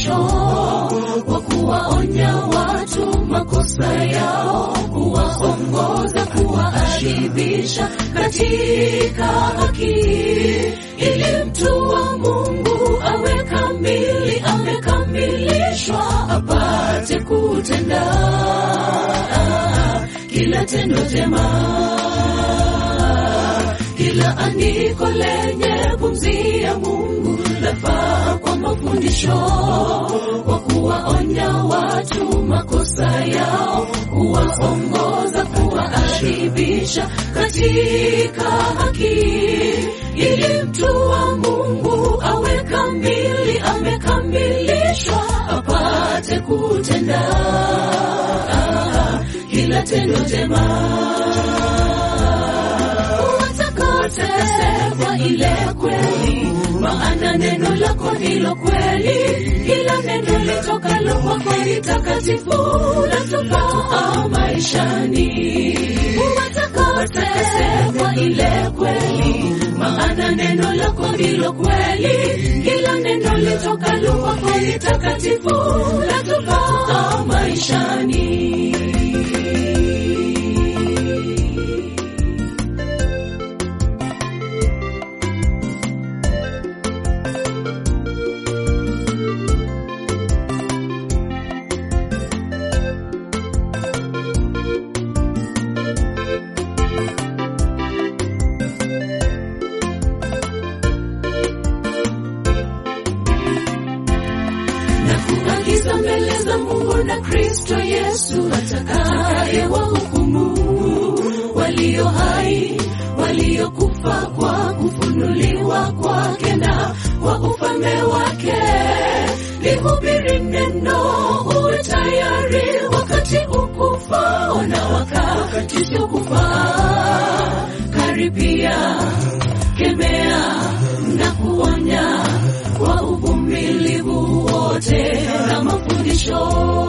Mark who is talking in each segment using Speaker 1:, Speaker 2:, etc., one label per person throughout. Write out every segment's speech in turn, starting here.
Speaker 1: mafundisho, kwa kuwaonya watu makosa yao, kuwaongoza, kuwaadhibisha katika haki, ili mtu wa Mungu awe kamili, amekamilishwa, apate kutenda kila tendo jema. Kila andiko lenye pumzi ya Mungu lafaa kwa mafundisho, kwa kuwaonya watu makosa yao, kuwaongoza, kuwaadhibisha katika haki, ili mtu wa Mungu awe kamili, amekamilishwa, apate kutenda kila tendo jema. Kwa ile kweli, maana neno lako ndilo kweli, kila neno litokalo kwako ni takatifu, latufaa maishani. Watakase kwa ile kweli, maana neno lako ndilo kweli, kila neno litokalo kwako ni takatifu, latufaa maishani. Mbele za Mungu na Kristo Yesu atakaye wahukumu walio hai, waliokufa kwa kufunuliwa kwake na kwa ufalme wake. Lihubiri neno, uwe tayari wakati ukufao na wakati usiokufaa. Karibia, kemea na kuonya kwa uvumilivu wote na mafundisho,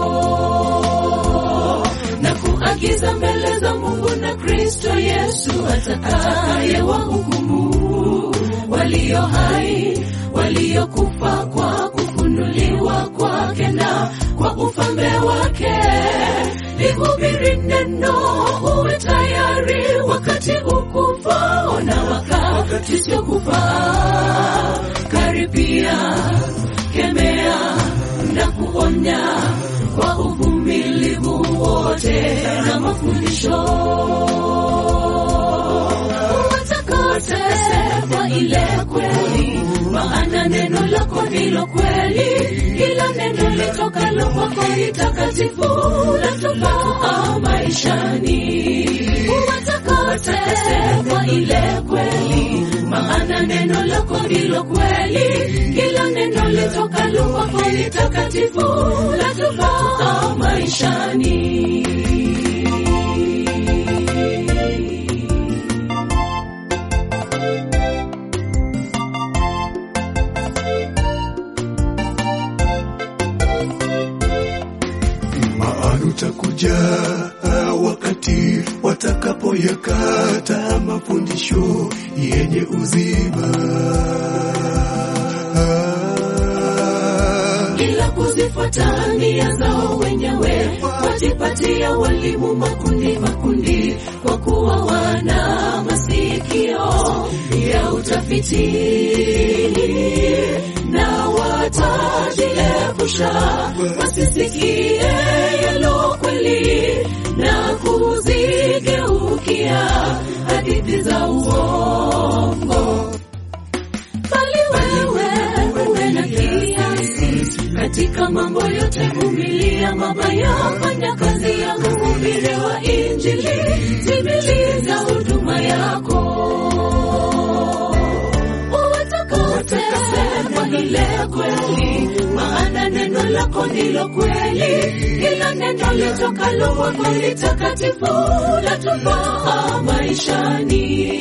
Speaker 1: na kuagiza mbele za Mungu na Kristo Yesu atakaye wahukumu walio hai, waliokufa kwa kufunuliwa kwake na kwa ufalme wake. Lihubiri neno, uwe tayari wakati ukufao na wakati usiokufaa. Karibia, kemea na kuonya kwa uvumilivu wote na mafundisho. Watakase kwa ile kweli, maana neno lako ndilo kweli, kila neno litokalo kwako ni takatifu, latufaa maishani. Watakase kwa ile kweli, maana neno lako ndilo kweli, kila neno litokalo kwako ni takatifu, latufaa maishani.
Speaker 2: Maana utakuja wakati watakapoyakata mafundisho yenye uzima,
Speaker 1: ila kuzifuata nia zao wenyewe, wajipatia walimu makundi makundi, kwa kuwa wana masikio ya utafiti, na watajiepusha wasisikie yalo kweli, na kuzigeukia hadithi za uongo. Bali wewe uwe na kiasi katika mambo yote, vumilia mabaya, fanya kazi ya kuhubiri wa Injili, timiliza huduma yako. Utakase kwa ile kweli, maana neno lako ndilo kweli, kila neno litokalo kwako ni takatifu, latufaa maishani.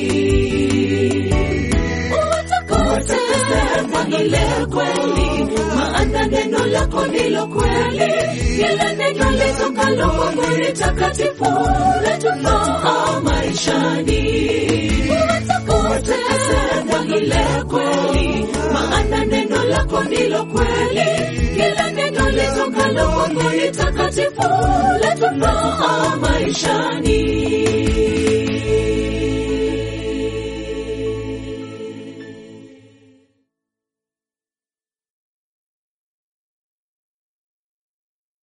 Speaker 1: Utakase kwa ile kweli, maana neno lako ndilo kweli, kila neno litokalo kwako ni takatifu, latufaa maishani. Utakase kwa ile kweli, maana neno lako lako ndilo kweli, kila neno litokalo kwako ni takatifu, latufaa maishani.